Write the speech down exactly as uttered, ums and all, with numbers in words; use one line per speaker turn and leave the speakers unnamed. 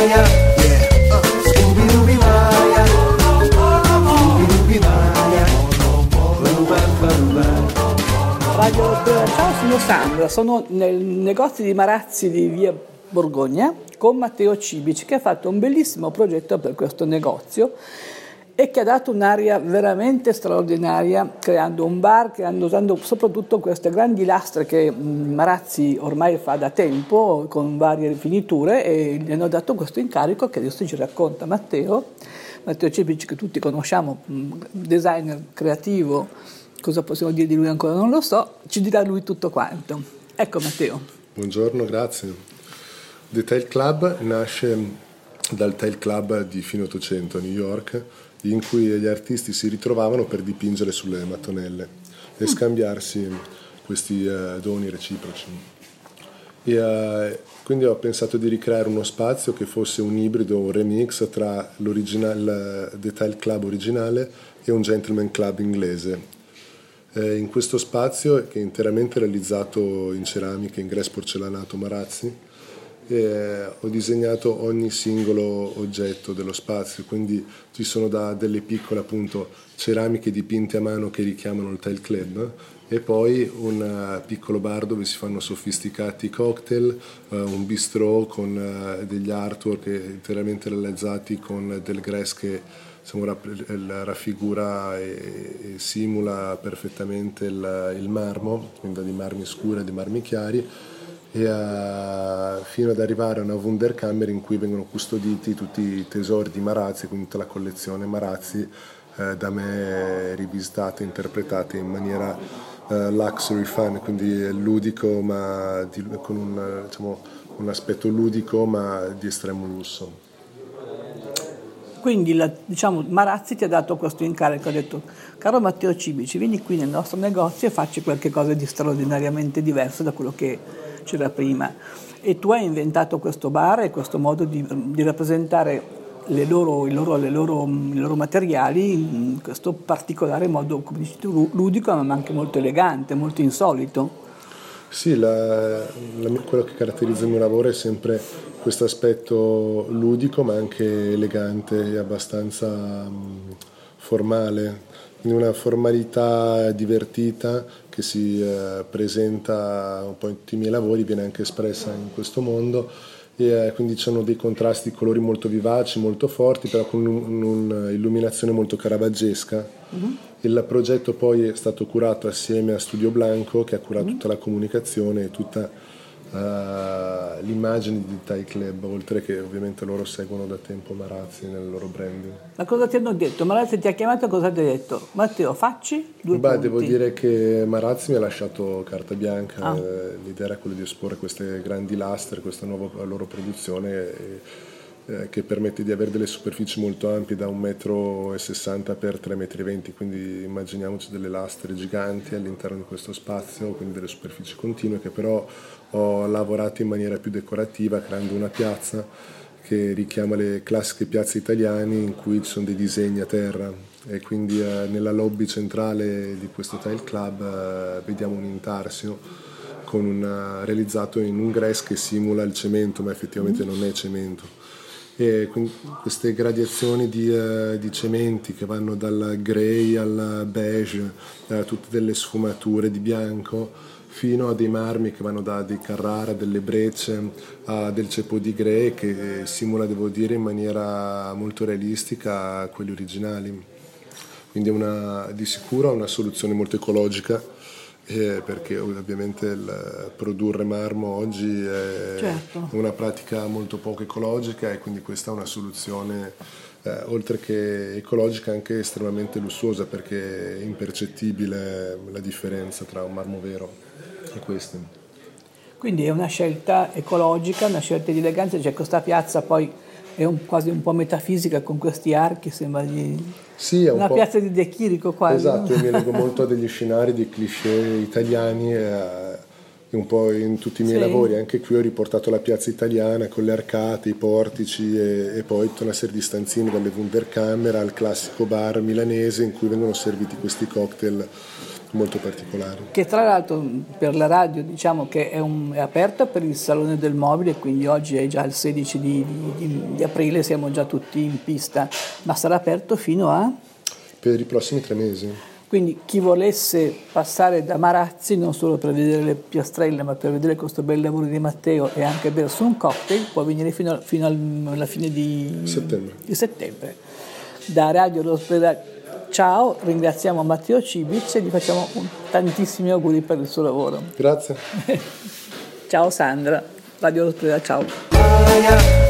Maya, yeah. uh, Scooby-Dooby Maya, Scooby-Dooby Maya.
Radio, ciao, sono Sandra, sono nel negozio di Marazzi di via Borgogna con Matteo Cibici, che ha fatto un bellissimo progetto per questo negozio e che ha dato un'aria veramente straordinaria, creando un bar, creando, usando soprattutto queste grandi lastre che Marazzi ormai fa da tempo con varie rifiniture, e gli hanno dato questo incarico che adesso ci racconta Matteo Matteo Cibici, che tutti conosciamo, designer creativo. Cosa possiamo dire di lui ancora non lo so, ci dirà lui tutto quanto. Ecco Matteo.
Buongiorno, grazie. The Tile Club nasce dal Tile Club di fine Ottocento a New York, in cui gli artisti si ritrovavano per dipingere sulle mattonelle e scambiarsi questi uh, doni reciproci. E, uh, quindi ho pensato di ricreare uno spazio che fosse un ibrido, un remix tra l'original, The Tile Club originale e un gentleman club inglese. Eh, in questo spazio, che è interamente realizzato in ceramica, in grès porcellanato Marazzi, eh, ho disegnato ogni singolo oggetto dello spazio, quindi ci sono da delle piccole appunto ceramiche dipinte a mano che richiamano il Tile Club, e poi un piccolo bar dove si fanno sofisticati cocktail, eh, un bistrò con eh, degli artwork interamente realizzati con del grès che insomma, raffigura e, e simula perfettamente il, il marmo, quindi di marmi scuri e di marmi chiari, e a, fino ad arrivare a una Wunderkammer in cui vengono custoditi tutti i tesori di Marazzi, quindi tutta la collezione Marazzi, eh, da me rivisitata e interpretata in maniera eh, luxury fun, quindi ludico, ma di, con un, diciamo, un aspetto ludico ma di estremo lusso.
Quindi la, diciamo, Marazzi ti ha dato questo incarico, ha detto: caro Matteo Cibici, vieni qui nel nostro negozio e facci qualche cosa di straordinariamente diverso da quello che c'era prima. E tu hai inventato questo bar e questo modo di, di rappresentare le loro, i, loro, le loro, i loro materiali in questo particolare modo, come dici tu, ludico, ma anche molto elegante, molto insolito.
Sì, la, la, quello che caratterizza il mio lavoro è sempre questo aspetto ludico ma anche elegante e abbastanza um, formale, quindi una formalità divertita che si uh, presenta un po' in tutti i miei lavori, viene anche espressa in questo mondo, e uh, quindi ci sono dei contrasti, colori molto vivaci, molto forti, però con un'illuminazione molto caravaggesca. Mm-hmm. Il progetto poi è stato curato assieme a Studio Blanco, che ha curato mm-hmm. tutta la comunicazione e tutta Uh, l'immagine di Tile Club, oltre che ovviamente loro seguono da tempo Marazzi nel loro branding.
Ma cosa ti hanno detto? Marazzi ti ha chiamato e cosa ti ha detto? Matteo, facci due
Beh,
punti.
devo dire che Marazzi mi ha lasciato carta bianca,
ah.
eh, l'idea era quella di esporre queste grandi lastre, questa nuova loro produzione e, eh, che permette di avere delle superfici molto ampie, da un metro e sessanta per tre metri e venti, quindi immaginiamoci delle lastre giganti all'interno di questo spazio, quindi delle superfici continue, che però ho lavorato in maniera più decorativa, creando una piazza che richiama le classiche piazze italiane in cui ci sono dei disegni a terra, e quindi eh, nella lobby centrale di questo Tile Club eh, vediamo un intarsio con una, realizzato in un grès che simula il cemento, ma effettivamente non è cemento. E quindi queste gradazioni di, uh, di cementi che vanno dal grey al beige, uh, tutte delle sfumature di bianco, fino a dei marmi che vanno da dei Carrara, delle Brecce, a del ceppo di grey, che simula, devo dire, in maniera molto realistica quelli originali. Quindi è una, di sicuro una soluzione molto ecologica, eh, perché ovviamente il produrre marmo oggi è
certo.
una pratica molto poco ecologica, e quindi questa è una soluzione eh, oltre che ecologica anche estremamente lussuosa, perché è impercettibile la differenza tra un marmo vero e questo.
Quindi è una scelta ecologica, una scelta di eleganza. Cioè questa piazza poi è un, quasi un po' metafisica, con questi archi, sembra di...
Sì, è un
una
po'...
piazza di De Chirico quasi.
Esatto,
no?
io mi leggo molto a degli scenari, dei cliché italiani, eh, un po' in tutti i miei
sì.
lavori. Anche qui ho riportato la piazza italiana con le arcate, i portici e, e poi tutta una serie di stanzine, dalle Wunderkammer al classico bar milanese in cui vengono serviti questi cocktail molto particolari.
Che tra l'altro per la radio diciamo che è, un, è aperta per il Salone del Mobile, quindi oggi è già il sedici di, di, di aprile, siamo già tutti in pista, ma sarà aperto fino a?
Per i prossimi tre mesi.
Quindi chi volesse passare da Marazzi non solo per vedere le piastrelle ma per vedere questo bel lavoro di Matteo e anche bersi un cocktail può venire fino, a, fino alla fine di
settembre.
di settembre. Da Radio L'Ospedale, ciao, ringraziamo Matteo Cibic e gli facciamo un, tantissimi auguri per il suo lavoro.
Grazie.
Ciao Sandra, Radio L'Ospedale, ciao.